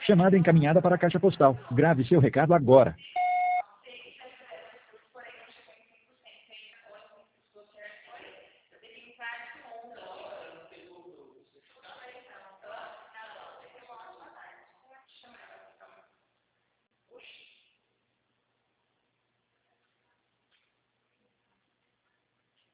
Chamada encaminhada para a caixa postal. Grave seu recado agora.